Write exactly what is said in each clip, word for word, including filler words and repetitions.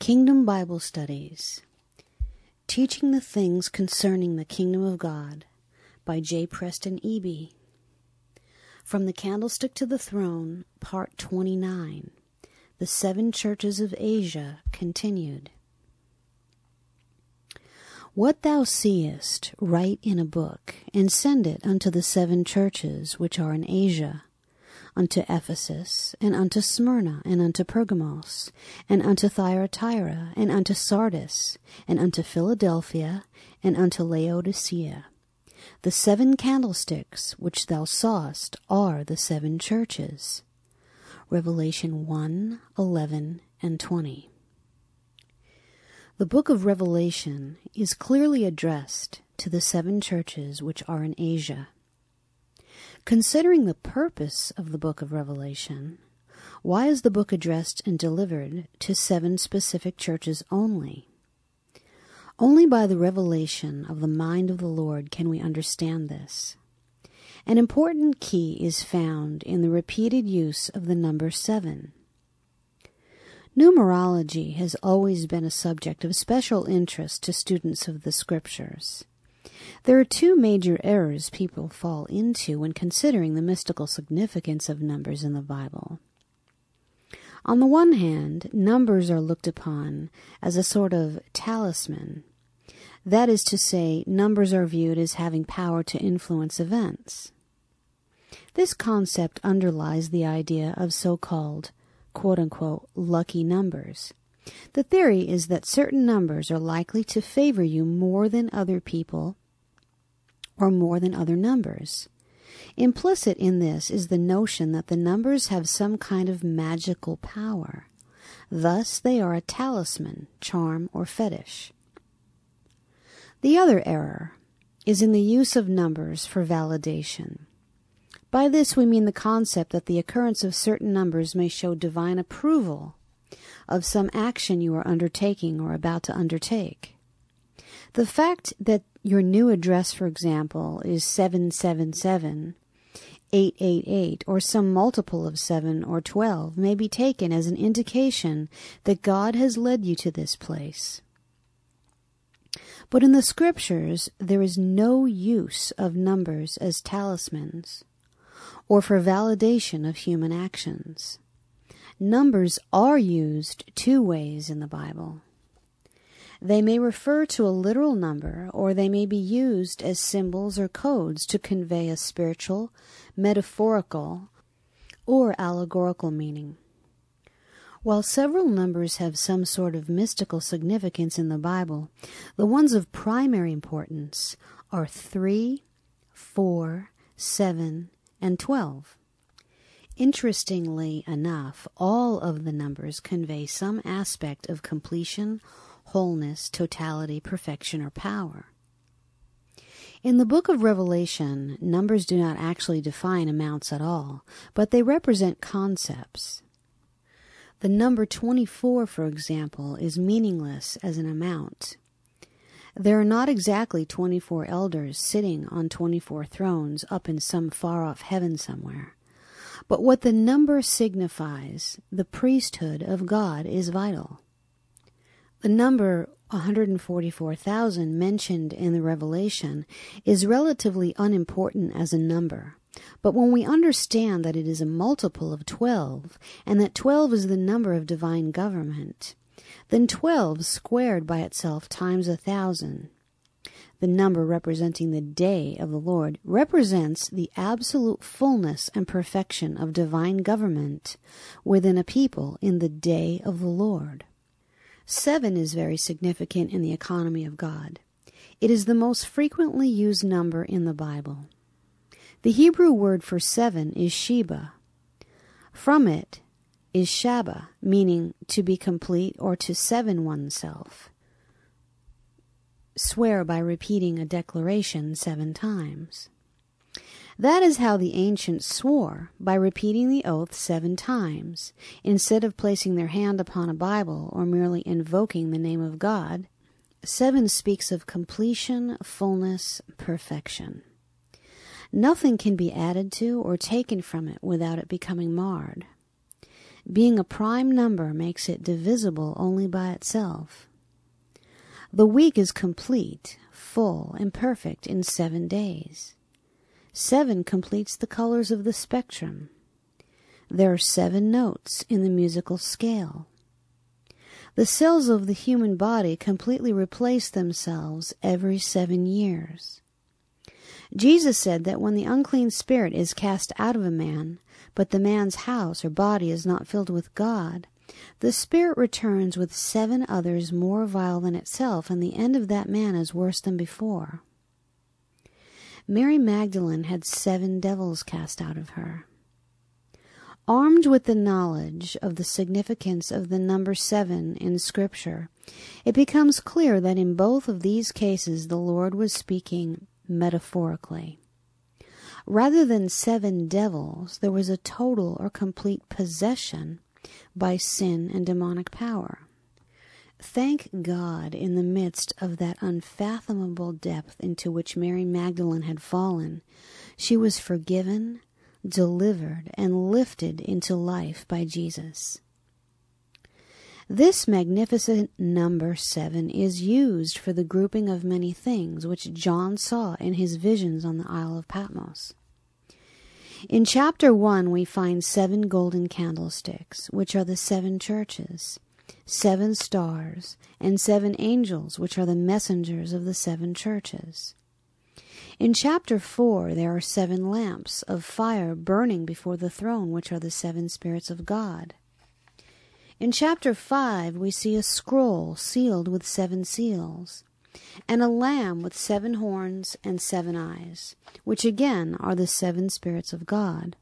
Kingdom Bible Studies, Teaching the Things Concerning the Kingdom of God by J. Preston Eby. From the Candlestick to the Throne, Part twenty-nine, The Seven Churches of Asia, continued. What thou seest, write in a book, and send it unto the seven churches which are in Asia, unto Ephesus, and unto Smyrna, and unto Pergamos, and unto Thyatira, and unto Sardis, and unto Philadelphia, and unto Laodicea. The seven candlesticks which thou sawest are the seven churches. Revelation one, eleven, and twenty. The book of Revelation is clearly addressed to the seven churches which are in Asia. Considering the purpose of the book of Revelation, why is the book addressed and delivered to seven specific churches only? Only by the revelation of the mind of the Lord can we understand this. An important key is found in the repeated use of the number seven. Numerology has always been a subject of special interest to students of the Scriptures. There are two major errors people fall into when considering the mystical significance of numbers in the Bible. On the one hand, numbers are looked upon as a sort of talisman. That is to say, numbers are viewed as having power to influence events. This concept underlies the idea of so-called, quote-unquote, lucky numbers. The theory is that certain numbers are likely to favor you more than other people or more than other numbers. Implicit in this is the notion that the numbers have some kind of magical power. Thus, they are a talisman, charm, or fetish. The other error is in the use of numbers for validation. By this we mean the concept that the occurrence of certain numbers may show divine approval of some action you are undertaking or about to undertake. The fact that your new address, for example, is seven seven seven, eight eight eight, or some multiple of seven or twelve may be taken as an indication that God has led you to this place. But in the Scriptures, there is no use of numbers as talismans or for validation of human actions. Numbers are used two ways in the Bible. They may refer to a literal number, or they may be used as symbols or codes to convey a spiritual, metaphorical, or allegorical meaning. While several numbers have some sort of mystical significance in the Bible, the ones of primary importance are three, four, seven, and twelve. Interestingly enough, all of the numbers convey some aspect of completion, wholeness, totality, perfection, or power. In the book of Revelation, numbers do not actually define amounts at all, but they represent concepts. The number twenty-four, for example, is meaningless as an amount. There are not exactly twenty-four elders sitting on twenty-four thrones up in some far-off heaven somewhere. But what the number signifies, the priesthood of God, is vital. The number one hundred forty-four thousand mentioned in the Revelation is relatively unimportant as a number. But when we understand that it is a multiple of twelve, and that twelve is the number of divine government, then twelve squared by itself times a thousand, the number representing the day of the Lord, represents the absolute fullness and perfection of divine government within a people in the day of the Lord. Seven is very significant in the economy of God. It is the most frequently used number in the Bible. The Hebrew word for seven is Sheba. From it is Shabbat, meaning to be complete or to seven oneself. Swear by repeating a declaration seven times. That is how the ancients swore, by repeating the oath seven times, instead of placing their hand upon a Bible or merely invoking the name of God. Seven speaks of completion, fullness, perfection. Nothing can be added to or taken from it without it becoming marred. Being a prime number makes it divisible only by itself. The week is complete, full, and perfect in seven days. Seven completes the colors of the spectrum. There are seven notes in the musical scale. The cells of the human body completely replace themselves every seven years. Jesus said that when the unclean spirit is cast out of a man, but the man's house or body is not filled with God, the spirit returns with seven others more vile than itself, and the end of that man is worse than before. Mary Magdalene had seven devils cast out of her. Armed with the knowledge of the significance of the number seven in Scripture, it becomes clear that in both of these cases the Lord was speaking metaphorically. Rather than seven devils, there was a total or complete possession by sin and demonic power. Thank God, in the midst of that unfathomable depth into which Mary Magdalene had fallen, she was forgiven, delivered, and lifted into life by Jesus. This magnificent number seven is used for the grouping of many things which John saw in his visions on the Isle of Patmos. In chapter one, we find seven golden candlesticks, which are the seven churches, seven stars, and seven angels, which are the messengers of the seven churches. In chapter four, there are seven lamps of fire burning before the throne, which are the seven spirits of God. In chapter five, we see a scroll sealed with seven seals, and a lamb with seven horns and seven eyes, which again are the seven spirits of God.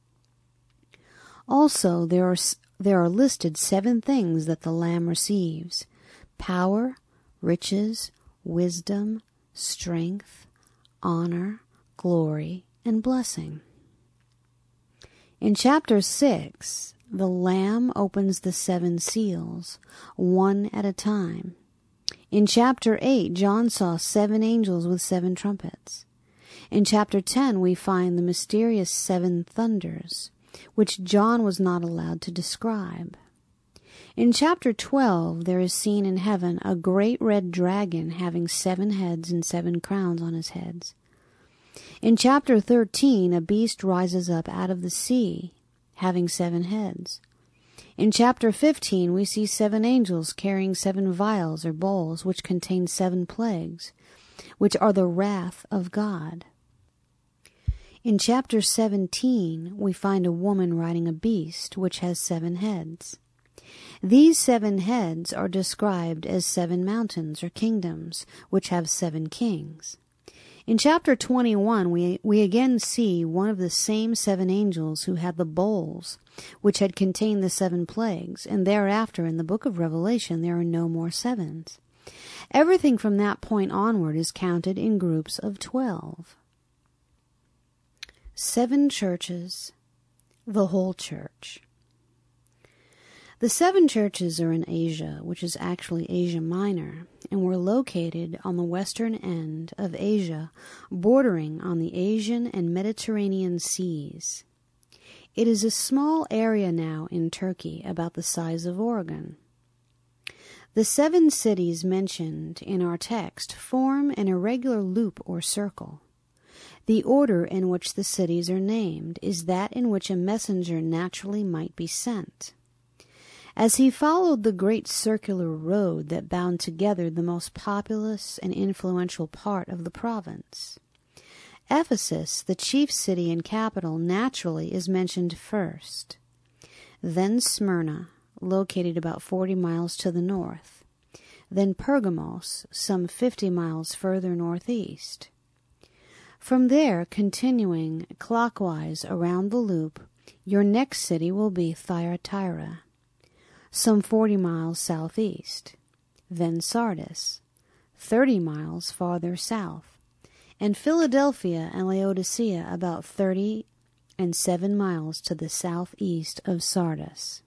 Also, there are, there are listed seven things that the Lamb receives: power, riches, wisdom, strength, honor, glory, and blessing. In chapter six, the Lamb opens the seven seals, one at a time. In chapter eight, John saw seven angels with seven trumpets. In chapter ten, we find the mysterious seven thunders, which John was not allowed to describe. In chapter twelve, there is seen in heaven a great red dragon having seven heads and seven crowns on his heads. In chapter thirteen, a beast rises up out of the sea, having seven heads. In chapter fifteen, we see seven angels carrying seven vials or bowls, which contain seven plagues, which are the wrath of God. In chapter seventeen, we find a woman riding a beast, which has seven heads. These seven heads are described as seven mountains or kingdoms, which have seven kings. In chapter twenty-one, we, we again see one of the same seven angels who had the bowls, which had contained the seven plagues, and thereafter in the book of Revelation there are no more sevens. Everything from that point onward is counted in groups of twelve. Seven churches, the whole church. The seven churches are in Asia, which is actually Asia Minor, and were located on the western end of Asia, bordering on the Asian and Mediterranean seas. It is a small area now in Turkey, about the size of Oregon. The seven cities mentioned in our text form an irregular loop or circle. The order in which the cities are named is that in which a messenger naturally might be sent. As he followed the great circular road that bound together the most populous and influential part of the province, Ephesus, the chief city and capital, naturally is mentioned first. Then Smyrna, located about forty miles to the north. Then Pergamos, some fifty miles further northeast. From there, continuing clockwise around the loop, your next city will be Thyatira, some forty miles southeast, then Sardis, thirty miles farther south, and Philadelphia and Laodicea about thirty and seven miles to the southeast of Sardis.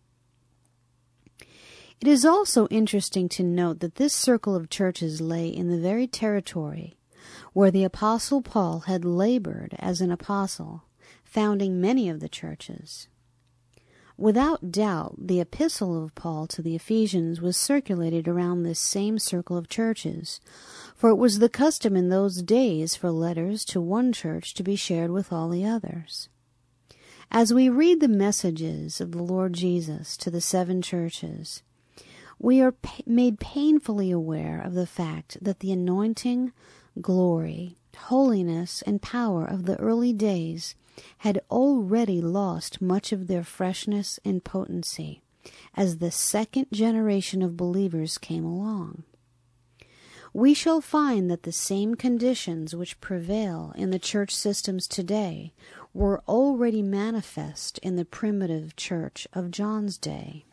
It is also interesting to note that this circle of churches lay in the very territory where the Apostle Paul had labored as an apostle, founding many of the churches. Without doubt, the epistle of Paul to the Ephesians was circulated around this same circle of churches, for it was the custom in those days for letters to one church to be shared with all the others. As we read the messages of the Lord Jesus to the seven churches, we are pa- made painfully aware of the fact that the anointing, glory, holiness, and power of the early days had already lost much of their freshness and potency as the second generation of believers came along. We shall find that the same conditions which prevail in the church systems today were already manifest in the primitive church of John's day.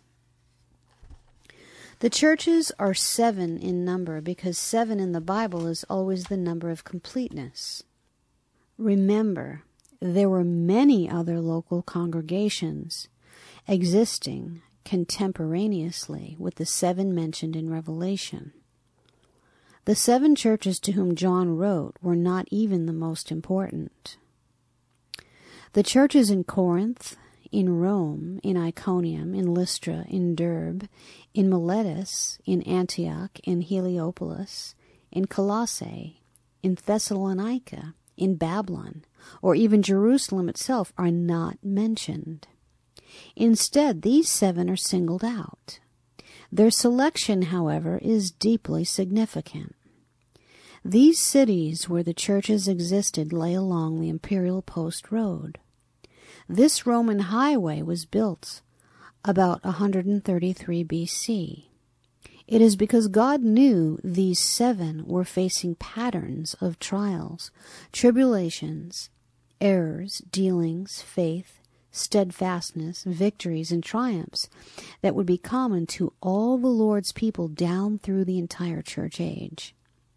The churches are seven in number because seven in the Bible is always the number of completeness. Remember, there were many other local congregations existing contemporaneously with the seven mentioned in Revelation. The seven churches to whom John wrote were not even the most important. The churches in Corinth, in Rome, in Iconium, in Lystra, in Derbe, in Miletus, in Antioch, in Heliopolis, in Colossae, in Thessalonica, in Babylon, or even Jerusalem itself are not mentioned. Instead, these seven are singled out. Their selection, however, is deeply significant. These cities where the churches existed lay along the imperial post road. This Roman highway was built about one hundred thirty-three B C. It is because God knew these seven were facing patterns of trials, tribulations, errors, dealings, faith, steadfastness, victories, and triumphs that would be common to all the Lord's people down through the entire church age.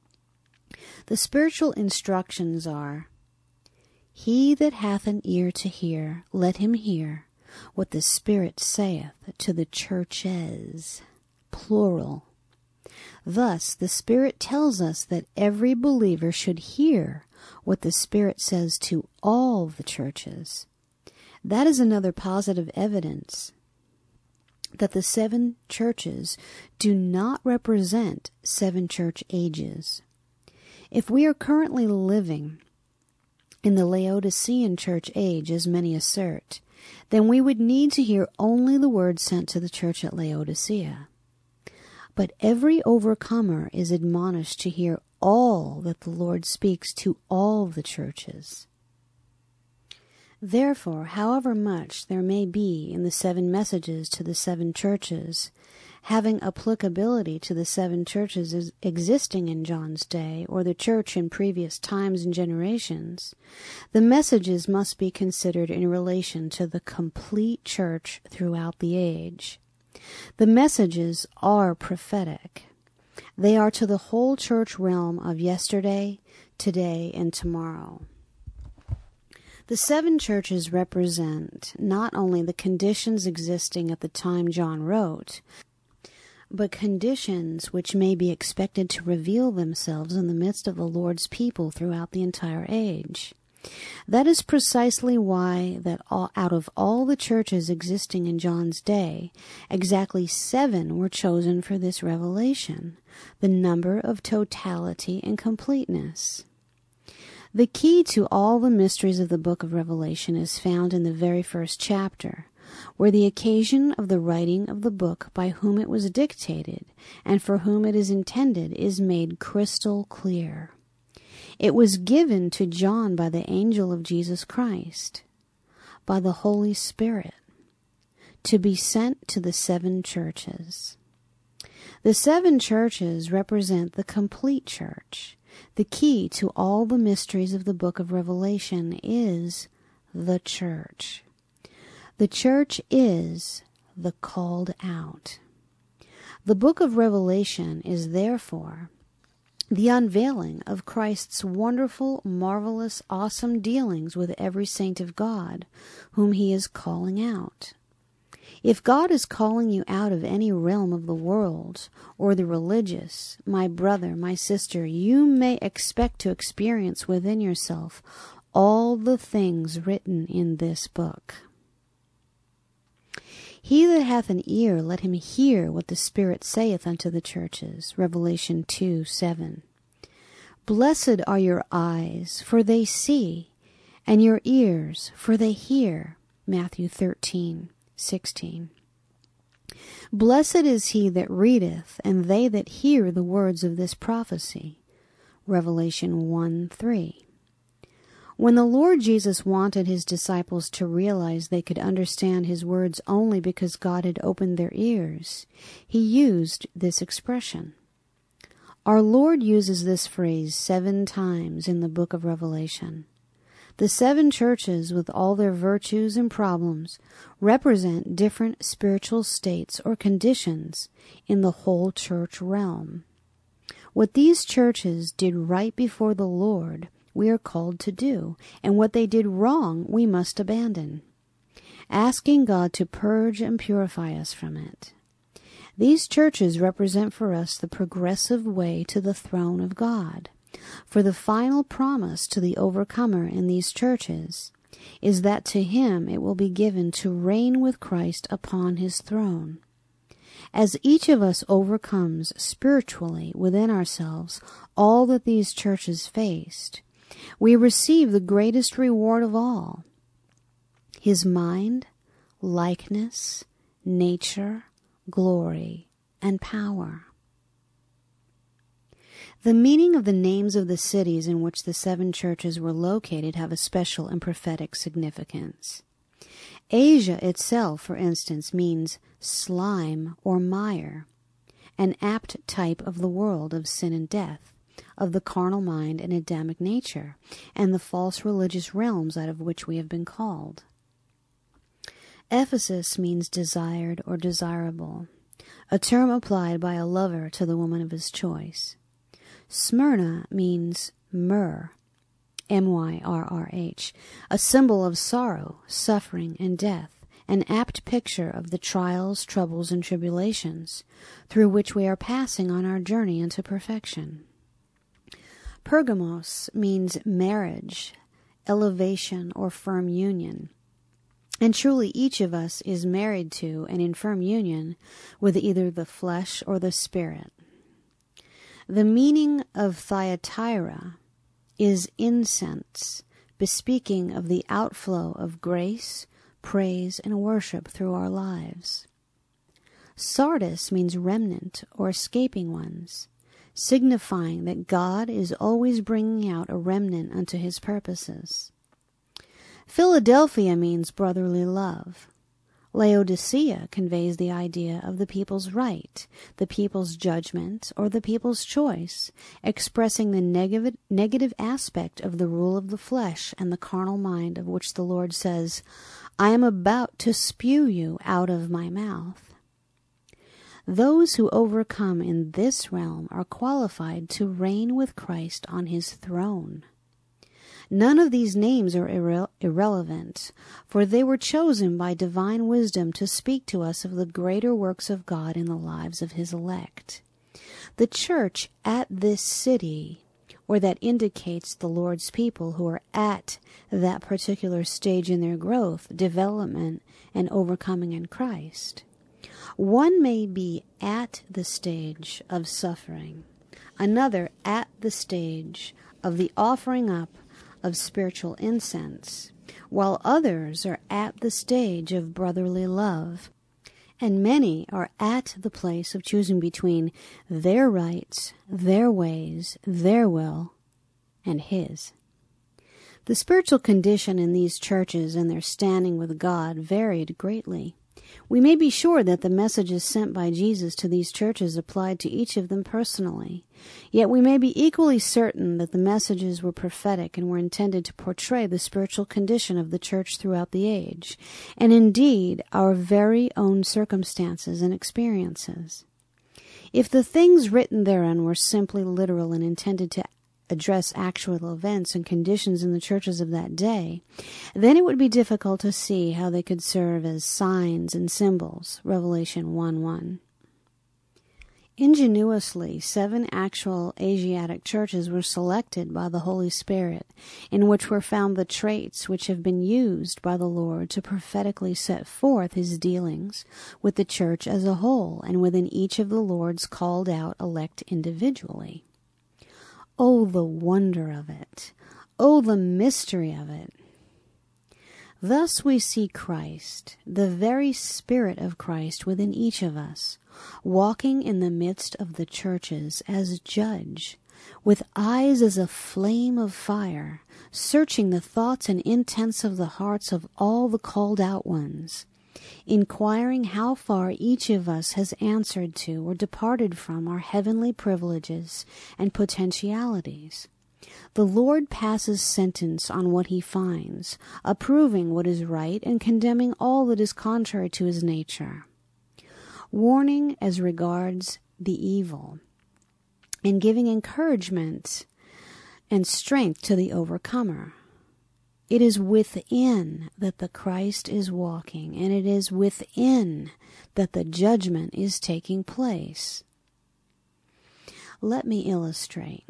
The spiritual instructions are, "He that hath an ear to hear, let him hear what the Spirit saith to the churches," plural. Thus, the Spirit tells us that every believer should hear what the Spirit says to all the churches. That is another positive evidence that the seven churches do not represent seven church ages. If we are currently living in the Laodicean church age, as many assert, then we would need to hear only the word sent to the church at Laodicea. But every overcomer is admonished to hear all that the Lord speaks to all the churches. Therefore, however much there may be in the seven messages to the seven churches, having applicability to the seven churches existing in John's day or the church in previous times and generations, the messages must be considered in relation to the complete church throughout the age. The messages are prophetic. They are to the whole church realm of yesterday, today, and tomorrow. The seven churches represent not only the conditions existing at the time John wrote, but conditions which may be expected to reveal themselves in the midst of the Lord's people throughout the entire age. That is precisely why that all, out of all the churches existing in John's day, exactly seven were chosen for this revelation, the number of totality and completeness. The key to all the mysteries of the book of Revelation is found in the very first chapter, where the occasion of the writing of the book by whom it was dictated and for whom it is intended is made crystal clear. It was given to John by the angel of Jesus Christ, by the Holy Spirit, to be sent to the seven churches. The seven churches represent the complete church. The key to all the mysteries of the book of Revelation is the church. The church is the called out. The book of Revelation is therefore the unveiling of Christ's wonderful, marvelous, awesome dealings with every saint of God whom he is calling out. If God is calling you out of any realm of the world or the religious, my brother, my sister, you may expect to experience within yourself all the things written in this book. He that hath an ear, let him hear what the Spirit saith unto the churches. Revelation two seven. Blessed are your eyes, for they see, and your ears, for they hear. Matthew thirteen sixteen. Blessed is he that readeth, and they that hear the words of this prophecy. Revelation one three. When the Lord Jesus wanted his disciples to realize they could understand his words only because God had opened their ears, he used this expression. Our Lord uses this phrase seven times in the book of Revelation. The seven churches, with all their virtues and problems, represent different spiritual states or conditions in the whole church realm. What these churches did right before the Lord, we are called to do, and what they did wrong, we must abandon, asking God to purge and purify us from it. These churches represent for us the progressive way to the throne of God. For the final promise to the overcomer in these churches is that to him it will be given to reign with Christ upon his throne. As each of us overcomes spiritually within ourselves all that these churches faced, we receive the greatest reward of all, his mind, likeness, nature, glory, and power. The meaning of the names of the cities in which the seven churches were located have a special and prophetic significance. Asia itself, for instance, means slime or mire, an apt type of the world of sin and death, of the carnal mind and Adamic nature, and the false religious realms out of which we have been called. Ephesus means desired or desirable, a term applied by a lover to the woman of his choice. Smyrna means myrrh, M Y R R H, a symbol of sorrow, suffering, and death, an apt picture of the trials, troubles, and tribulations through which we are passing on our journey into perfection. Pergamos means marriage, elevation, or firm union. And truly each of us is married to and in firm union with either the flesh or the spirit. The meaning of Thyatira is incense, bespeaking of the outflow of grace, praise, and worship through our lives. Sardis means remnant or escaping ones, signifying that God is always bringing out a remnant unto his purposes. Philadelphia means brotherly love. Laodicea conveys the idea of the people's right, the people's judgment, or the people's choice, expressing the negative, negative aspect of the rule of the flesh and the carnal mind of which the Lord says, I am about to spew you out of my mouth. Those who overcome in this realm are qualified to reign with Christ on his throne. None of these names are irre- irrelevant, for they were chosen by divine wisdom to speak to us of the greater works of God in the lives of his elect. The church at this city, or that indicates the Lord's people who are at that particular stage in their growth, development, and overcoming in Christ. One may be at the stage of suffering, another at the stage of the offering up of spiritual incense, while others are at the stage of brotherly love, and many are at the place of choosing between their rights, their ways, their will, and his. The spiritual condition in these churches and their standing with God varied greatly. We may be sure that the messages sent by Jesus to these churches applied to each of them personally, yet we may be equally certain that the messages were prophetic and were intended to portray the spiritual condition of the church throughout the age, and indeed our very own circumstances and experiences. If the things written therein were simply literal and intended to address actual events and conditions in the churches of that day, then it would be difficult to see how they could serve as signs and symbols. Revelation one one. Ingenuously, seven actual Asiatic churches were selected by the Holy Spirit, in which were found the traits which have been used by the Lord to prophetically set forth his dealings with the church as a whole and within each of the Lord's called out elect individually. Oh, the wonder of it! Oh, the mystery of it! Thus we see Christ, the very Spirit of Christ within each of us, walking in the midst of the churches as judge, with eyes as a flame of fire, searching the thoughts and intents of the hearts of all the called out ones, inquiring how far each of us has answered to or departed from our heavenly privileges and potentialities. The Lord passes sentence on what he finds, approving what is right and condemning all that is contrary to his nature. Warning as regards the evil, and giving encouragement and strength to the overcomer. It is within that the Christ is walking, and it is within that the judgment is taking place. Let me illustrate.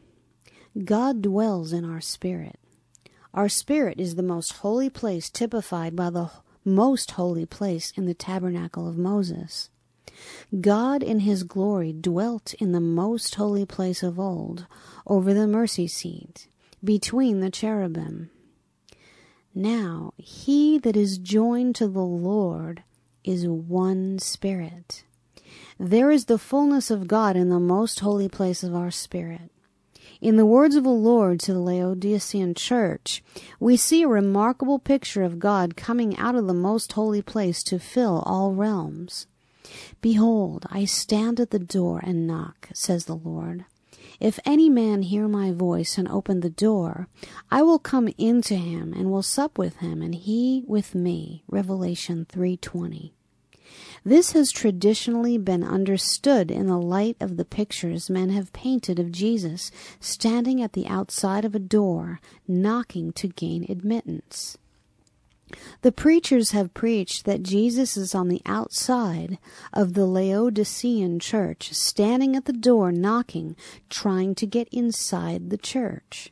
God dwells in our spirit. Our spirit is the most holy place typified by the most holy place in the tabernacle of Moses. God in his glory dwelt in the most holy place of old, over the mercy seat, between the cherubim. Now he that is joined to the Lord is one spirit. There is the fullness of God in the most holy place of our spirit. In the words of the Lord to the Laodicean church, we see a remarkable picture of God coming out of the most holy place to fill all realms. Behold, I stand at the door and knock, says the Lord. If any man hear my voice and open the door, I will come into him and will sup with him, and he with me. Revelation three twenty. This has traditionally been understood in the light of the pictures men have painted of Jesus standing at the outside of a door, knocking to gain admittance. The preachers have preached that Jesus is on the outside of the Laodicean church, standing at the door, knocking, trying to get inside the church.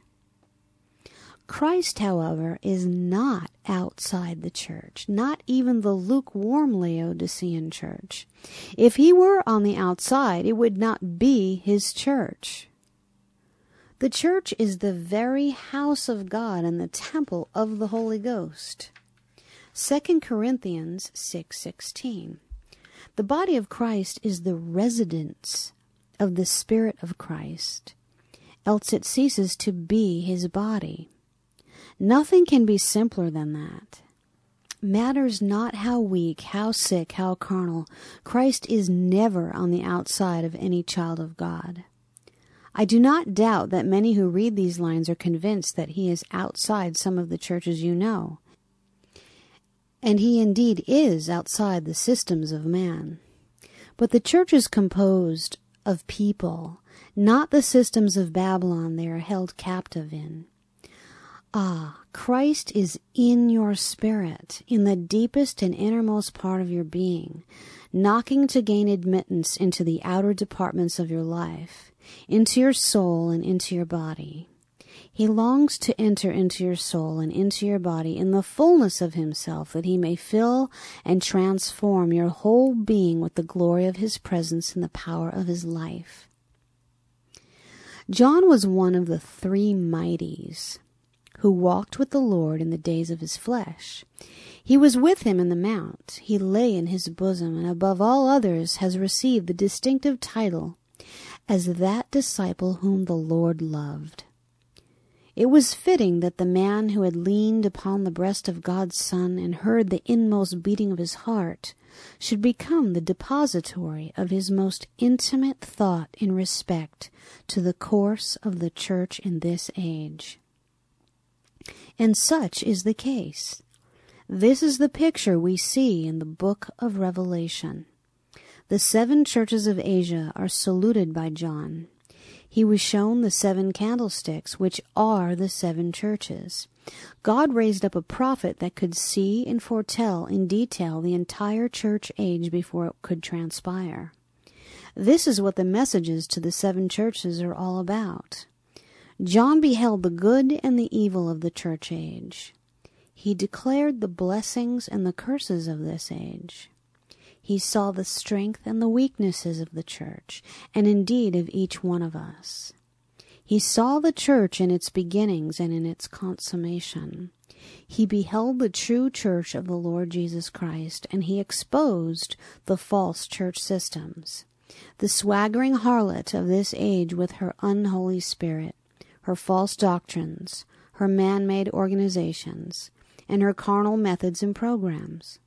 Christ, however, is not outside the church, not even the lukewarm Laodicean church. If he were on the outside, it would not be his church. The church is the very house of God and the temple of the Holy Ghost. Second Corinthians six sixteen. The body of Christ is the residence of the Spirit of Christ, else it ceases to be his body. Nothing can be simpler than that. Matters not how weak, how sick, how carnal, Christ is never on the outside of any child of God. I do not doubt that many who read these lines are convinced that he is outside some of the churches you know. And he indeed is outside the systems of man. But the church is composed of people, not the systems of Babylon they are held captive in. Ah, Christ is in your spirit, in the deepest and innermost part of your being, knocking to gain admittance into the outer departments of your life, into your soul and into your body. He longs to enter into your soul and into your body in the fullness of himself, that he may fill and transform your whole being with the glory of his presence and the power of his life. John was one of the three mighties who walked with the Lord in the days of his flesh. He was with him in the mount. He lay in his bosom, and above all others has received the distinctive title as that disciple whom the Lord loved. It was fitting that the man who had leaned upon the breast of God's Son and heard the inmost beating of his heart should become the depository of his most intimate thought in respect to the course of the church in this age. And such is the case. This is the picture we see in the book of Revelation. The seven churches of Asia are saluted by John. He was shown the seven candlesticks, which are the seven churches. God raised up a prophet that could see and foretell in detail the entire church age before it could transpire. This is what the messages to the seven churches are all about. John beheld the good and the evil of the church age. He declared the blessings and the curses of this age. He saw the strength and the weaknesses of the church, and indeed of each one of us. He saw the church in its beginnings and in its consummation. He beheld the true church of the Lord Jesus Christ, and he exposed the false church systems. The swaggering harlot of this age with her unholy spirit, her false doctrines, her man-made organizations, and her carnal methods and programs.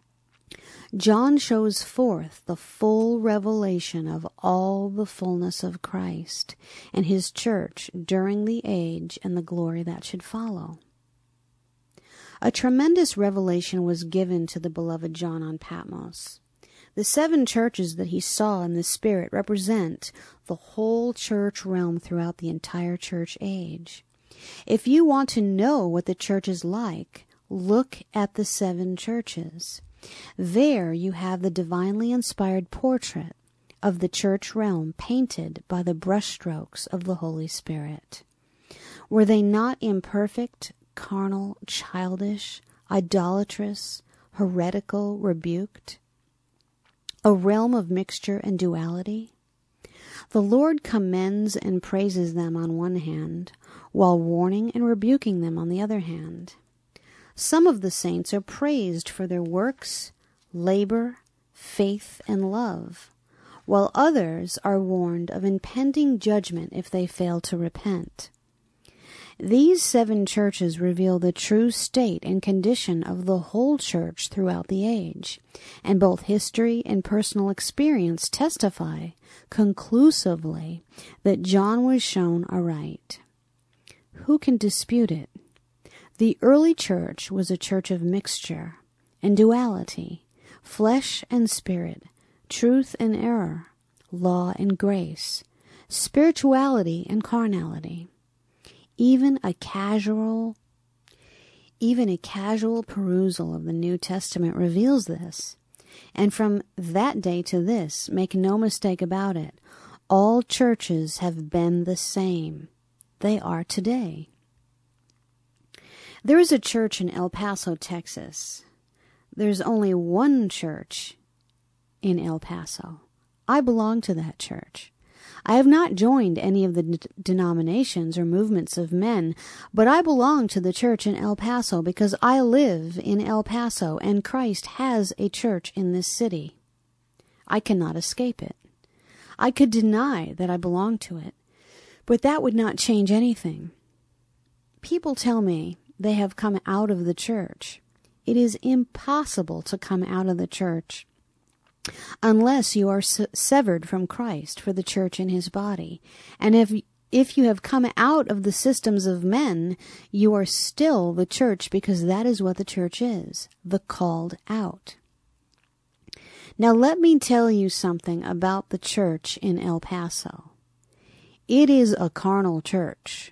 John shows forth the full revelation of all the fullness of Christ and his church during the age and the glory that should follow. A tremendous revelation was given to the beloved John on Patmos. The seven churches that he saw in the Spirit represent the whole church realm throughout the entire church age. If you want to know what the church is like, look at the seven churches. There you have the divinely inspired portrait of the church realm painted by the brushstrokes of the Holy Spirit. Were they not imperfect, carnal, childish, idolatrous, heretical, rebuked? A realm of mixture and duality? The Lord commends and praises them on one hand, while warning and rebuking them on the other hand. Some of the saints are praised for their works, labor, faith, and love, while others are warned of impending judgment if they fail to repent. These seven churches reveal the true state and condition of the whole church throughout the age, and both history and personal experience testify conclusively that John was shown aright. Who can dispute it? The early church was a church of mixture and duality, flesh and spirit, truth and error, law and grace, spirituality and carnality. Even a casual, even a casual perusal of the New Testament reveals this. And from that day to this, make no mistake about it, all churches have been the same. They are today. There is a church in El Paso, Texas. There's only one church in El Paso. I belong to that church. I have not joined any of the d- denominations or movements of men, but I belong to the church in El Paso because I live in El Paso and Christ has a church in this city. I cannot escape it. I could deny that I belong to it, but that would not change anything. People tell me they have come out of the church. It is impossible to come out of the church unless you are se- severed from Christ for the church in his body. And if if you have come out of the systems of men, you are still the church because that is what the church is, the called out. Now let me tell you something about the church in El Paso. It is a carnal church.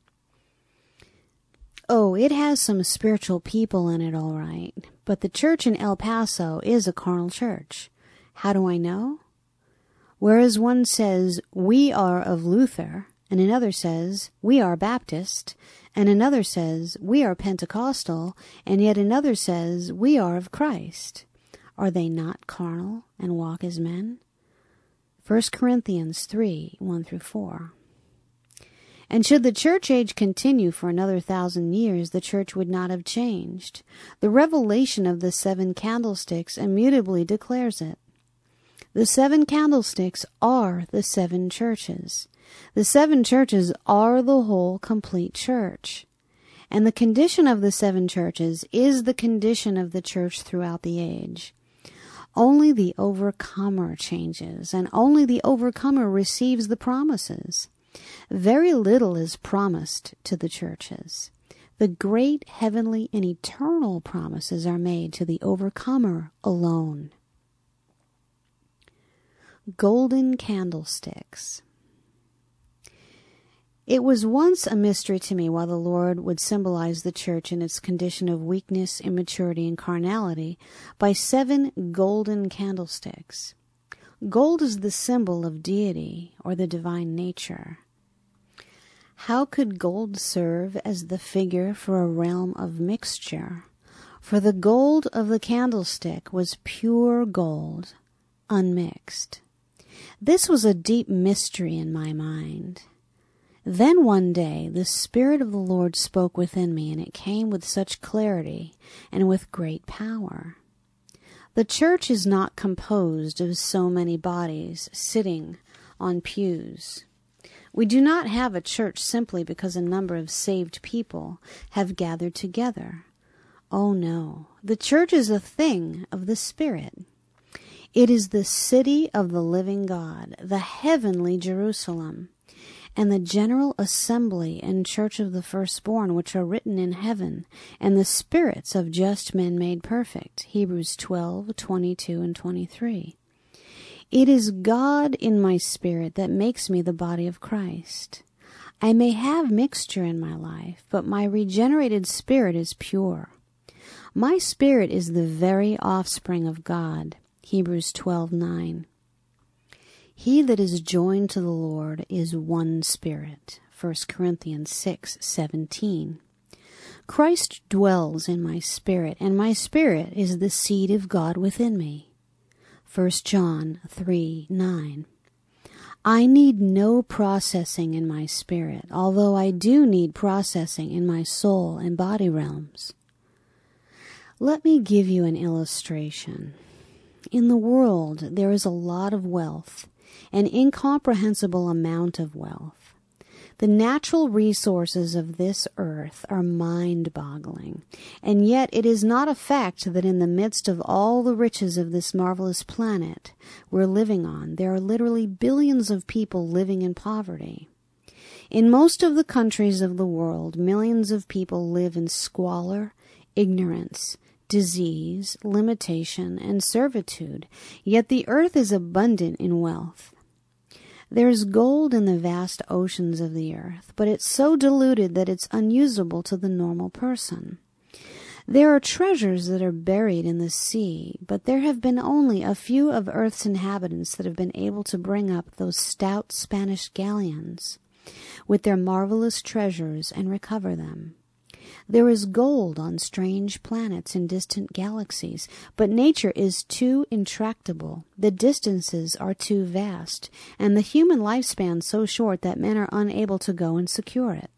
Oh, it has some spiritual people in it, all right, but the church in El Paso is a carnal church. How do I know? Whereas one says, we are of Luther, and another says, we are Baptist, and another says, we are Pentecostal, and yet another says, we are of Christ. Are they not carnal and walk as men? First Corinthians three, one through four. And should the church age continue for another thousand years, the church would not have changed. The revelation of the seven candlesticks immutably declares it. The seven candlesticks are the seven churches. The seven churches are the whole complete church. And the condition of the seven churches is the condition of the church throughout the age. Only the overcomer changes, and only the overcomer receives the promises. Very little is promised to the churches. The great heavenly and eternal promises are made to the overcomer alone. Golden candlesticks. It was once a mystery to me why the Lord would symbolize the church in its condition of weakness, immaturity, and carnality by seven golden candlesticks. Gold is the symbol of deity or the divine nature. How could gold serve as the figure for a realm of mixture? For the gold of the candlestick was pure gold, unmixed. This was a deep mystery in my mind. Then one day the Spirit of the Lord spoke within me, and it came with such clarity and with great power. The church is not composed of so many bodies sitting on pews. We do not have a church simply because a number of saved people have gathered together. Oh no, the church is a thing of the Spirit. It is the city of the living God, the heavenly Jerusalem, and the general assembly and church of the firstborn which are written in heaven, and the spirits of just men made perfect. Hebrews twelve, twenty-two and twenty-three. It is God in my spirit that makes me the body of Christ. I may have mixture in my life, but my regenerated spirit is pure. My spirit is the very offspring of God. Hebrews twelve, nine. He that is joined to the Lord is one spirit. First Corinthians six, seventeen. Christ dwells in my spirit, and my spirit is the seed of God within me. First John three, nine. I need no processing in my spirit, although I do need processing in my soul and body realms. Let me give you an illustration. In the world, there is a lot of wealth, an incomprehensible amount of wealth. The natural resources of this earth are mind-boggling, and yet it is not a fact that in the midst of all the riches of this marvelous planet we're living on, there are literally billions of people living in poverty. In most of the countries of the world, millions of people live in squalor, ignorance, disease, limitation, and servitude, yet the earth is abundant in wealth. There is gold in the vast oceans of the earth, but it's so diluted that it's unusable to the normal person. There are treasures that are buried in the sea, but there have been only a few of Earth's inhabitants that have been able to bring up those stout Spanish galleons with their marvelous treasures and recover them. There is gold on strange planets in distant galaxies, but nature is too intractable, the distances are too vast, and the human lifespan so short that men are unable to go and secure it.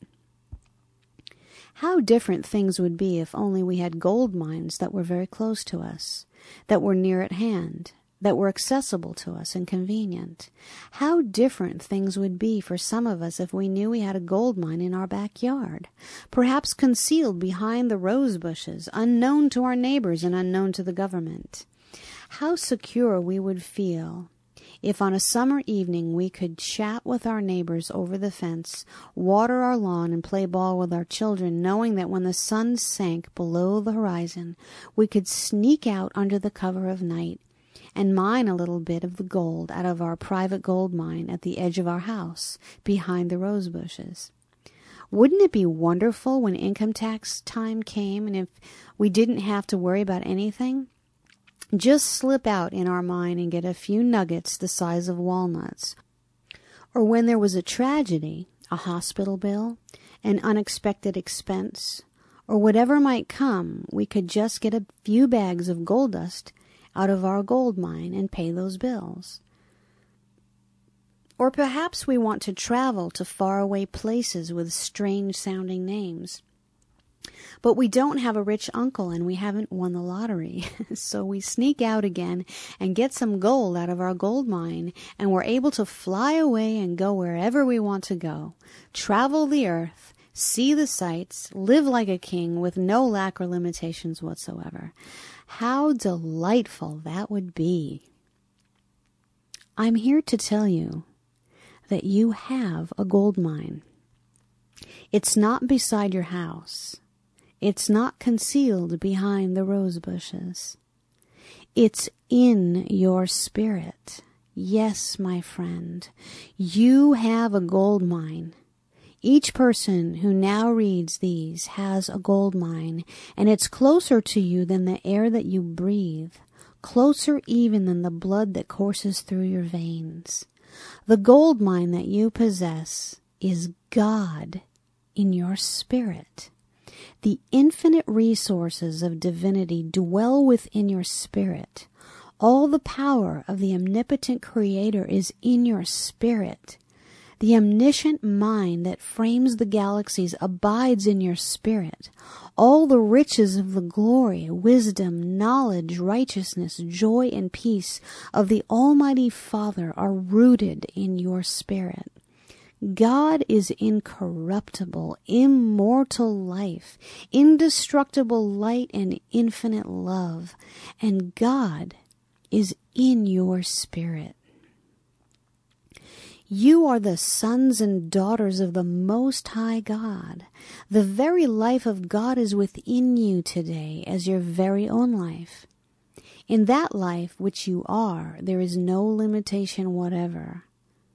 How different things would be if only we had gold mines that were very close to us, that were near at hand, that were accessible to us and convenient. How different things would be for some of us if we knew we had a gold mine in our backyard, perhaps concealed behind the rose bushes, unknown to our neighbors and unknown to the government. How secure we would feel if on a summer evening we could chat with our neighbors over the fence, water our lawn, and play ball with our children, knowing that when the sun sank below the horizon, we could sneak out under the cover of night and mine a little bit of the gold out of our private gold mine at the edge of our house, behind the rose bushes. Wouldn't it be wonderful when income tax time came and if we didn't have to worry about anything? Just slip out in our mine and get a few nuggets the size of walnuts. Or when there was a tragedy, a hospital bill, an unexpected expense, or whatever might come, we could just get a few bags of gold dust out of our gold mine and pay those bills. Or perhaps we want to travel to faraway places with strange-sounding names. But we don't have a rich uncle and we haven't won the lottery. So we sneak out again and get some gold out of our gold mine, and we're able to fly away and go wherever we want to go, travel the earth, see the sights, live like a king with no lack or limitations whatsoever. How delightful that would be. I'm here to tell you that you have a gold mine. It's not beside your house. It's not concealed behind the rose bushes. It's in your spirit. Yes, my friend, you have a gold mine. Each person who now reads these has a gold mine, and it's closer to you than the air that you breathe, closer even than the blood that courses through your veins. The gold mine that you possess is God in your spirit. The infinite resources of divinity dwell within your spirit. All the power of the omnipotent Creator is in your spirit. The omniscient mind that frames the galaxies abides in your spirit. All the riches of the glory, wisdom, knowledge, righteousness, joy, and peace of the Almighty Father are rooted in your spirit. God is incorruptible, immortal life, indestructible light, and infinite love, and God is in your spirit. You are the sons and daughters of the Most High God. The very life of God is within you today as your very own life. In that life which you are, there is no limitation whatever.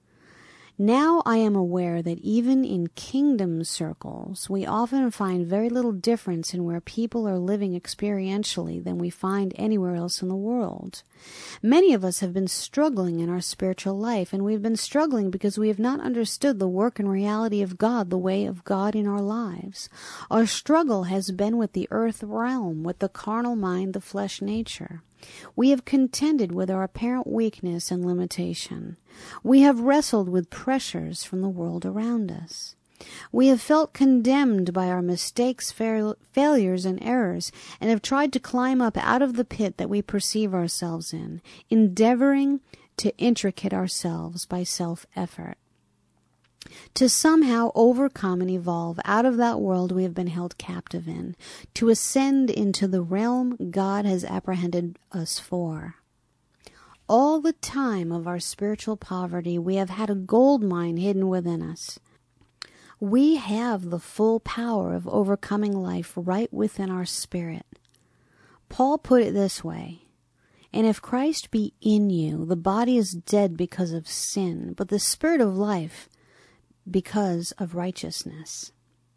Now I am aware that even in kingdom circles, we often find very little difference in where people are living experientially than we find anywhere else in the world. Many of us have been struggling in our spiritual life, and we've been struggling because we have not understood the work and reality of God, the way of God in our lives. Our struggle has been with the earth realm, with the carnal mind, the flesh nature. We have contended with our apparent weakness and limitation. We have wrestled with pressures from the world around us. We have felt condemned by our mistakes, fail- failures, and errors, and have tried to climb up out of the pit that we perceive ourselves in, endeavoring to intricate ourselves by self-effort. To somehow overcome and evolve out of that world we have been held captive in, to ascend into the realm God has apprehended us for. All the time of our spiritual poverty, we have had a gold mine hidden within us. We have the full power of overcoming life right within our spirit. Paul put it this way, "And if Christ be in you, the body is dead because of sin, but the spirit of life because of righteousness."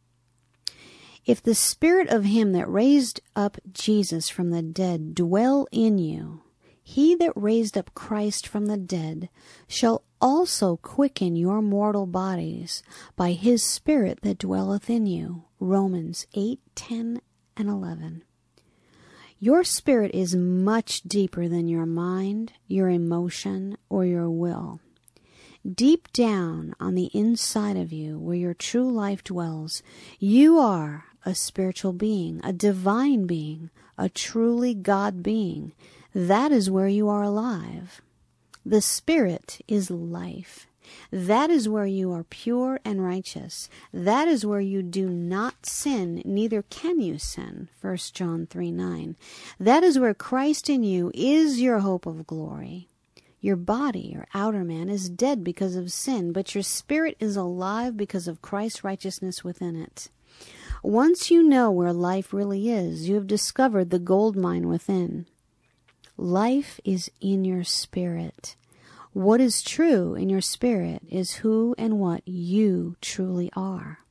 If the spirit of him that raised up Jesus from the dead dwell in you, he that raised up Christ from the dead shall also quicken your mortal bodies by his spirit that dwelleth in you. Romans eight, ten, and eleven. Your spirit is much deeper than your mind, your emotion, or your will. Deep down on the inside of you, where your true life dwells, you are a spiritual being, a divine being, a truly God being. That is where you are alive. The Spirit is life. That is where you are pure and righteous. That is where you do not sin, neither can you sin. First John three nine. That is where Christ in you is your hope of glory. Your body, your outer man, is dead because of sin, but your spirit is alive because of Christ's righteousness within it. Once you know where life really is, you have discovered the gold mine within. Life is in your spirit. What is true in your spirit is who and what you truly are.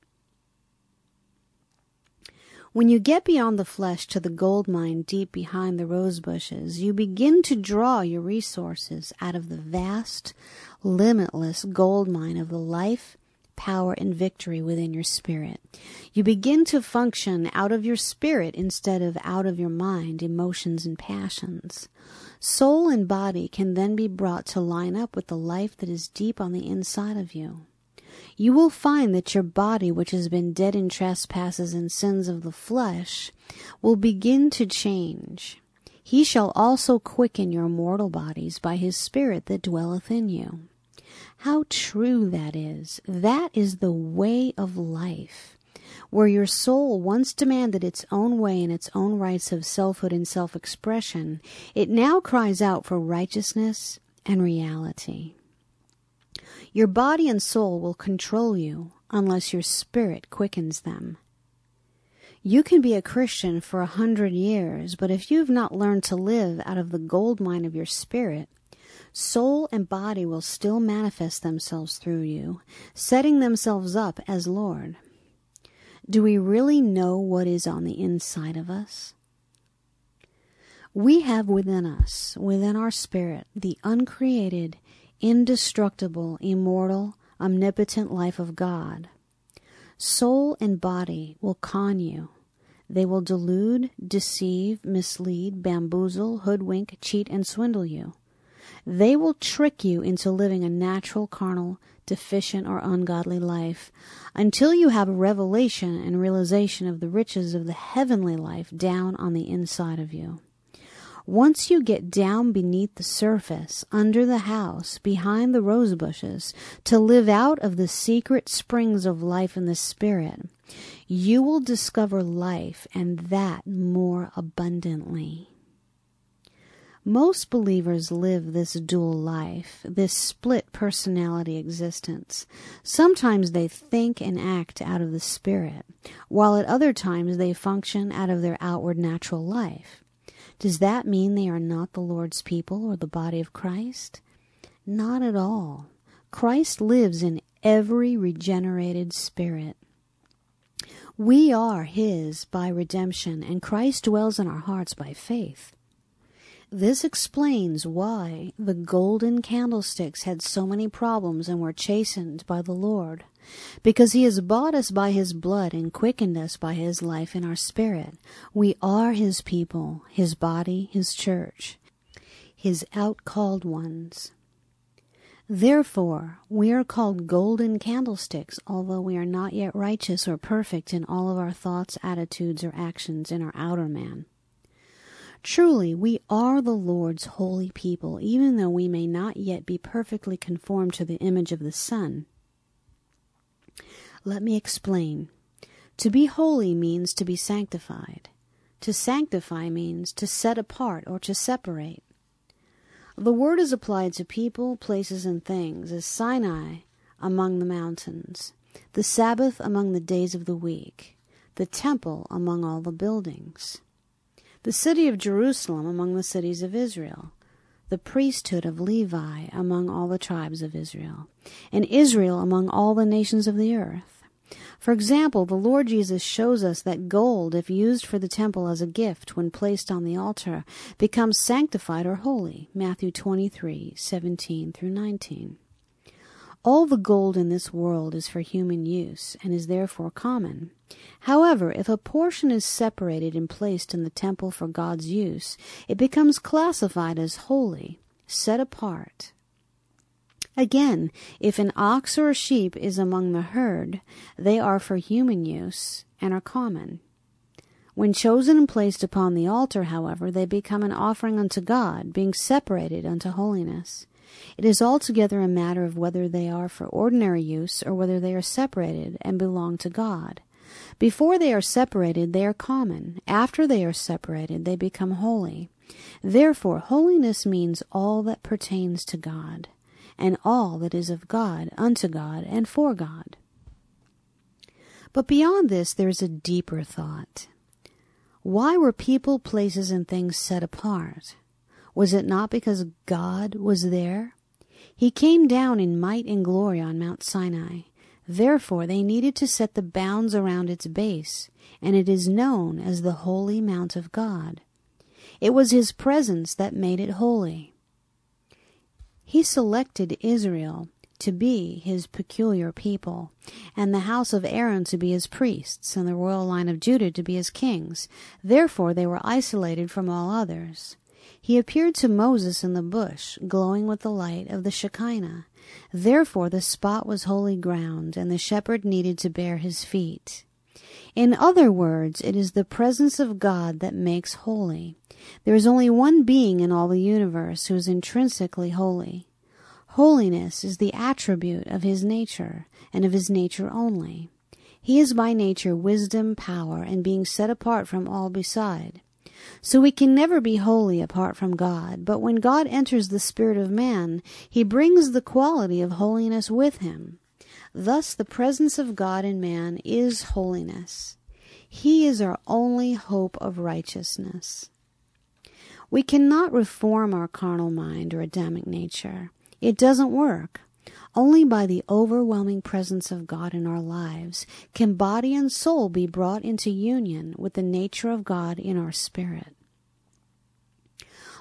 When you get beyond the flesh to the gold mine deep behind the rose bushes, you begin to draw your resources out of the vast, limitless gold mine of the life, power, and victory within your spirit. You begin to function out of your spirit instead of out of your mind, emotions, and passions. Soul and body can then be brought to line up with the life that is deep on the inside of you. You will find that your body, which has been dead in trespasses and sins of the flesh, will begin to change. He shall also quicken your mortal bodies by his Spirit that dwelleth in you. How true that is! That is the way of life. Where your soul once demanded its own way and its own rights of selfhood and self-expression, it now cries out for righteousness and reality. Your body and soul will control you unless your spirit quickens them. You can be a Christian for a hundred years, but if you have not learned to live out of the gold mine of your spirit, soul and body will still manifest themselves through you, setting themselves up as Lord. Do we really know what is on the inside of us? We have within us, within our spirit, the uncreated, indestructible, immortal, omnipotent life of God. Soul and body will con you. They will delude, deceive, mislead, bamboozle, hoodwink, cheat, and swindle you. They will trick you into living a natural, carnal, deficient, or ungodly life until you have a revelation and realization of the riches of the heavenly life down on the inside of you. Once you get down beneath the surface, under the house, behind the rose bushes, to live out of the secret springs of life in the Spirit, you will discover life, and that more abundantly. Most believers live this dual life, this split personality existence. Sometimes they think and act out of the Spirit, while at other times they function out of their outward natural life. Does that mean they are not the Lord's people or the body of Christ? Not at all. Christ lives in every regenerated spirit. We are His by redemption, and Christ dwells in our hearts by faith. This explains why the golden candlesticks had so many problems and were chastened by the Lord. Because He has bought us by His blood and quickened us by His life in our spirit. We are His people, His body, His church, His outcalled ones. Therefore, we are called golden candlesticks, although we are not yet righteous or perfect in all of our thoughts, attitudes, or actions in our outer man. Truly, we are the Lord's holy people, even though we may not yet be perfectly conformed to the image of the Son. Let me explain. To be holy means to be sanctified. To sanctify means to set apart or to separate. The word is applied to people, places, and things, as Sinai among the mountains, the Sabbath among the days of the week, the temple among all the buildings, the city of Jerusalem among the cities of Israel, the priesthood of Levi among all the tribes of Israel, and Israel among all the nations of the earth. For example, the Lord Jesus shows us that gold, if used for the temple as a gift when placed on the altar, becomes sanctified or holy. Matthew twenty-three, seventeen through nineteen. All the gold in this world is for human use and is therefore common. However, if a portion is separated and placed in the temple for God's use, it becomes classified as holy, set apart. Again, if an ox or a sheep is among the herd, they are for human use and are common. When chosen and placed upon the altar, however, they become an offering unto God, being separated unto holiness. It is altogether a matter of whether they are for ordinary use or whether they are separated and belong to God. Before they are separated, they are common. After they are separated, they become holy. Therefore, holiness means all that pertains to God, and all that is of God, unto God, and for God. But beyond this, there is a deeper thought. Why were people, places, and things set apart? Was it not because God was there? He came down in might and glory on Mount Sinai. Therefore, they needed to set the bounds around its base, and it is known as the Holy Mount of God. It was His presence that made it holy. He selected Israel to be His peculiar people, and the house of Aaron to be His priests, and the royal line of Judah to be His kings. Therefore they were isolated from all others. He appeared to Moses in the bush, glowing with the light of the Shekinah. Therefore the spot was holy ground, and the shepherd needed to bear his feet. In other words, it is the presence of God that makes holy. There is only one being in all the universe who is intrinsically holy. Holiness is the attribute of His nature, and of His nature only. He is by nature wisdom, power, and being set apart from all beside. So we can never be holy apart from God, but when God enters the spirit of man, He brings the quality of holiness with Him. Thus the presence of God in man is holiness. He is our only hope of righteousness. We cannot reform our carnal mind or Adamic nature. It doesn't work. Only by the overwhelming presence of God in our lives can body and soul be brought into union with the nature of God in our spirit.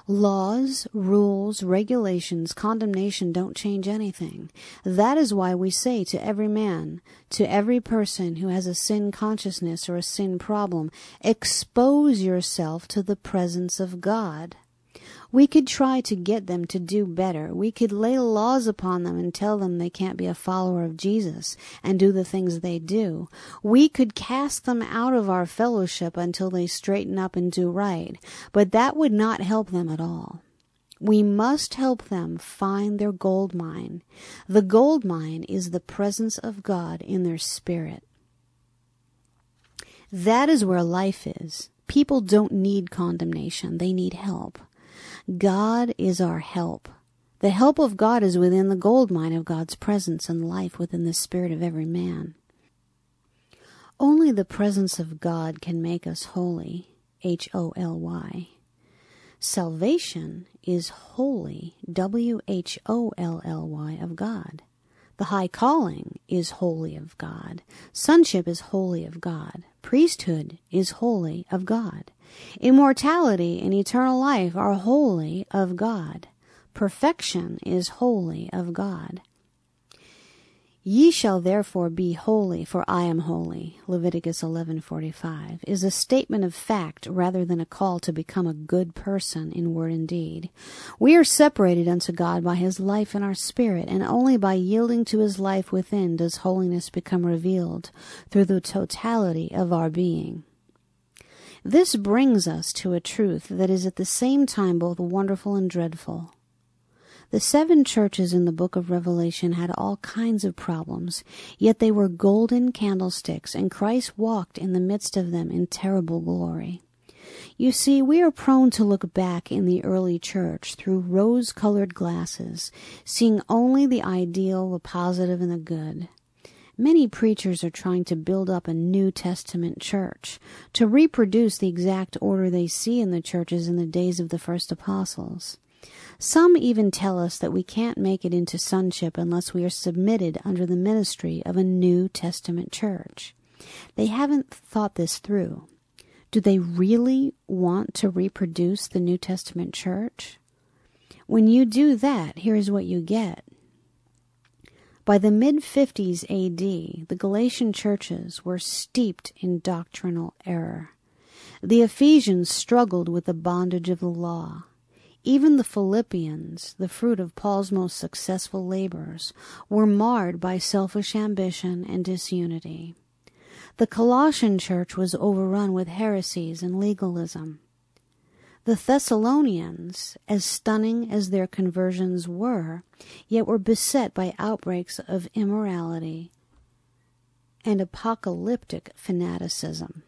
Laws, rules, regulations, condemnation don't change anything. That is why we say to every man, to every person who has a sin consciousness or a sin problem, expose yourself to the presence of God. We could try to get them to do better. We could lay laws upon them and tell them they can't be a follower of Jesus and do the things they do. We could cast them out of our fellowship until they straighten up and do right. But that would not help them at all. We must help them find their gold mine. The gold mine is the presence of God in their spirit. That is where life is. People don't need condemnation. They need help. God is our help. The help of God is within the gold mine of God's presence and life within the spirit of every man. Only the presence of God can make us holy, H O L Y. Salvation is holy, W H O L L Y, of God. The high calling is holy of God. Sonship is holy of God. Priesthood is holy of God. Immortality and eternal life are holy of God. Perfection is holy of God. Ye shall therefore be holy, for I am holy, Leviticus eleven forty-five, is a statement of fact rather than a call to become a good person in word and deed. We are separated unto God by his life in our spirit, and only by yielding to his life within does holiness become revealed through the totality of our being. This brings us to a truth that is at the same time both wonderful and dreadful. The seven churches in the book of Revelation had all kinds of problems, yet they were golden candlesticks, and Christ walked in the midst of them in terrible glory. You see, we are prone to look back in the early church through rose-colored glasses, seeing only the ideal, the positive, and the good. Many preachers are trying to build up a New Testament church, to reproduce the exact order they see in the churches in the days of the first apostles. Some even tell us that we can't make it into sonship unless we are submitted under the ministry of a New Testament church. They haven't thought this through. Do they really want to reproduce the New Testament church? When you do that, here's what you get. By the mid-fifties A D, the Galatian churches were steeped in doctrinal error. The Ephesians struggled with the bondage of the law. Even the Philippians, the fruit of Paul's most successful labors, were marred by selfish ambition and disunity. The Colossian church was overrun with heresies and legalism. The Thessalonians, as stunning as their conversions were, yet were beset by outbreaks of immorality and apocalyptic fanaticism.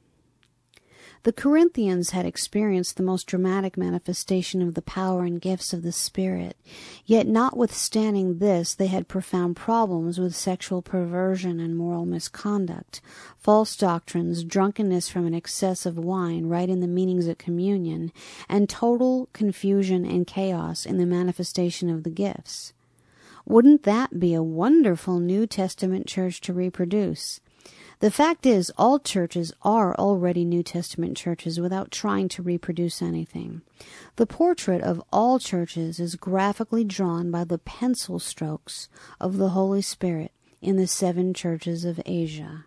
The Corinthians had experienced the most dramatic manifestation of the power and gifts of the Spirit, yet notwithstanding this, they had profound problems with sexual perversion and moral misconduct, false doctrines, drunkenness from an excess of wine right in the meetings of communion, and total confusion and chaos in the manifestation of the gifts. Wouldn't that be a wonderful New Testament church to reproduce? The fact is, all churches are already New Testament churches without trying to reproduce anything. The portrait of all churches is graphically drawn by the pencil strokes of the Holy Spirit in the seven churches of Asia.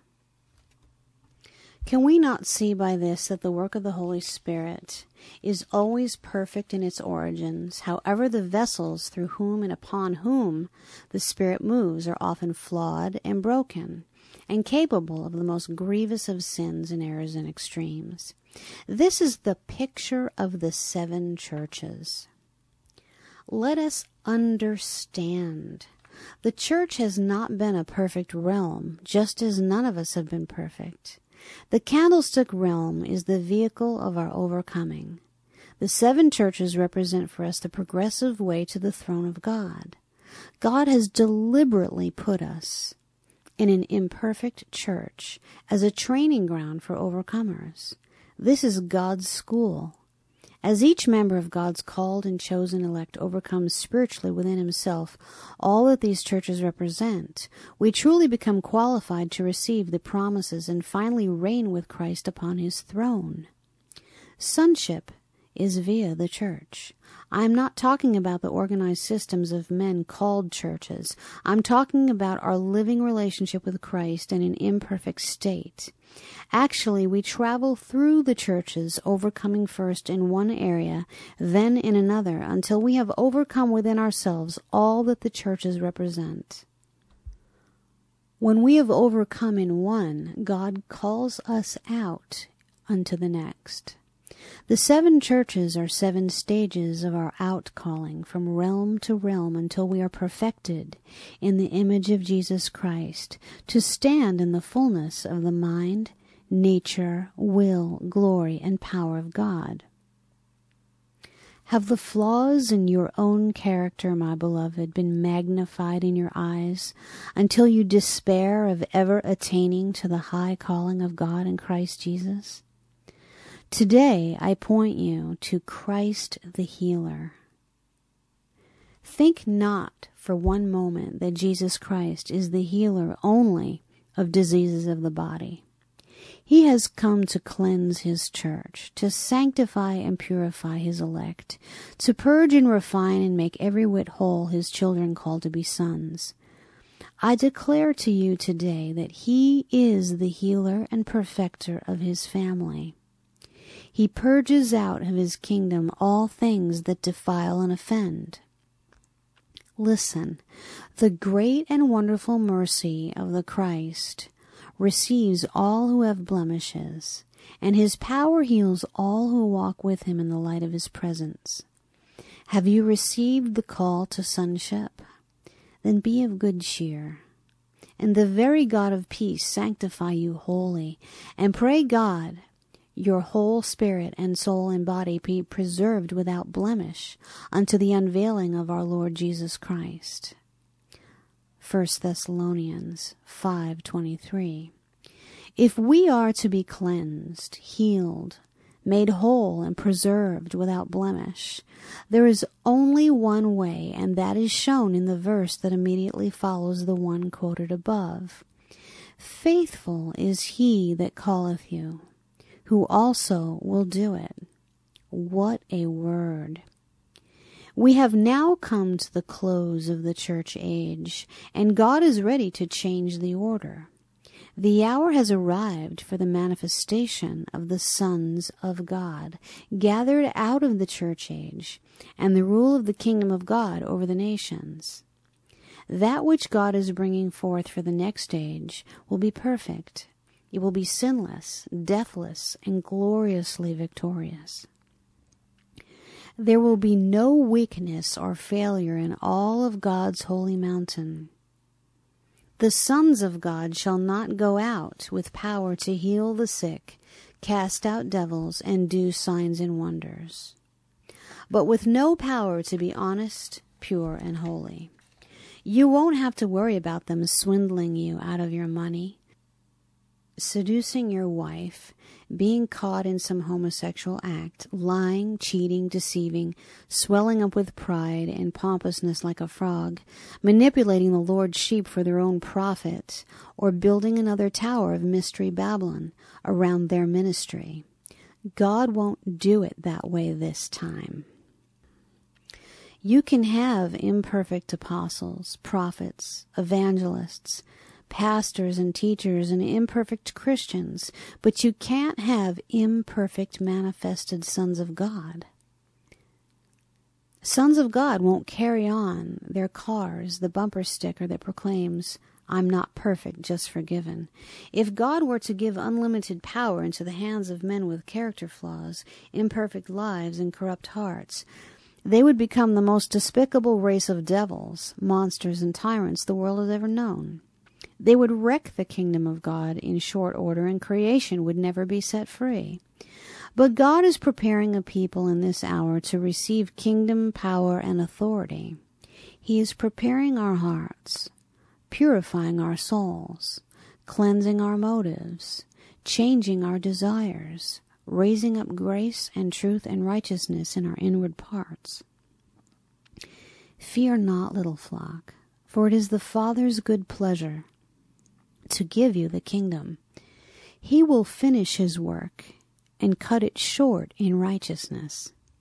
Can we not see by this that the work of the Holy Spirit is always perfect in its origins? However, the vessels through whom and upon whom the Spirit moves are often flawed and broken, and capable of the most grievous of sins and errors and extremes. This is the picture of the seven churches. Let us understand. The church has not been a perfect realm, just as none of us have been perfect. The candlestick realm is the vehicle of our overcoming. The seven churches represent for us the progressive way to the throne of God. God has deliberately put us in an imperfect church as a training ground for overcomers. This is God's school. As each member of God's called and chosen elect overcomes spiritually within himself all that these churches represent, we truly become qualified to receive the promises and finally reign with Christ upon his throne. Sonship is via the church. I'm not talking about the organized systems of men called churches. I'm talking about our living relationship with Christ in an imperfect state. Actually, we travel through the churches, overcoming first in one area, then in another, until we have overcome within ourselves all that the churches represent. When we have overcome in one, God calls us out unto the next. The seven churches are seven stages of our outcalling from realm to realm until we are perfected in the image of Jesus Christ, to stand in the fullness of the mind, nature, will, glory, and power of God. Have the flaws in your own character, my beloved, been magnified in your eyes until you despair of ever attaining to the high calling of God in Christ Jesus? Today I point you to Christ the healer. Think not for one moment that Jesus Christ is the healer only of diseases of the body. He has come to cleanse his church, to sanctify and purify his elect, to purge and refine and make every whit whole his children called to be sons. I declare to you today that he is the healer and perfecter of his family. He purges out of his kingdom all things that defile and offend. Listen, the great and wonderful mercy of the Christ receives all who have blemishes, and his power heals all who walk with him in the light of his presence. Have you received the call to sonship? Then be of good cheer. And the very God of peace sanctify you wholly, and pray God your whole spirit and soul and body be preserved without blemish unto the unveiling of our Lord Jesus Christ. First Thessalonians five twenty-three. If we are to be cleansed, healed, made whole, and preserved without blemish, there is only one way, and that is shown in the verse that immediately follows the one quoted above. Faithful is he that calleth you, who also will do it. What a word! We have now come to the close of the church age, and God is ready to change the order. The hour has arrived for the manifestation of the sons of God, gathered out of the church age, and the rule of the kingdom of God over the nations. That which God is bringing forth for the next age will be perfect. It will be sinless, deathless, and gloriously victorious. There will be no weakness or failure in all of God's holy mountain. The sons of God shall not go out with power to heal the sick, cast out devils, and do signs and wonders, but with no power to be honest, pure, and holy. You won't have to worry about them swindling you out of your money, seducing your wife, being caught in some homosexual act, lying, cheating, deceiving, swelling up with pride and pompousness like a frog, manipulating the Lord's sheep for their own profit, or building another tower of Mystery Babylon around their ministry. God won't do it that way this time. You can have imperfect apostles, prophets, evangelists, pastors and teachers and imperfect Christians, but you can't have imperfect manifested sons of God. Sons of God won't carry on their cars the bumper sticker that proclaims, "I'm not perfect, just forgiven." If God were to give unlimited power into the hands of men with character flaws, imperfect lives, and corrupt hearts, they would become the most despicable race of devils, monsters, and tyrants the world has ever known. They would wreck the kingdom of God in short order, and creation would never be set free. But God is preparing a people in this hour to receive kingdom, power, and authority. He is preparing our hearts, purifying our souls, cleansing our motives, changing our desires, raising up grace and truth and righteousness in our inward parts. Fear not, little flock, for it is the Father's good pleasure to give you the kingdom. He will finish his work and cut it short in righteousness.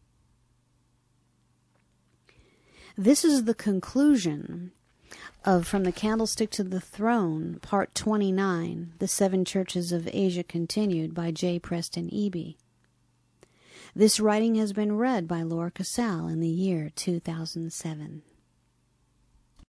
This is the conclusion of From the Candlestick to the Throne, Part twenty-nine, The Seven Churches of Asia Continued, by J. Preston Eby. This writing has been read by Laura Casal in the year two thousand seven.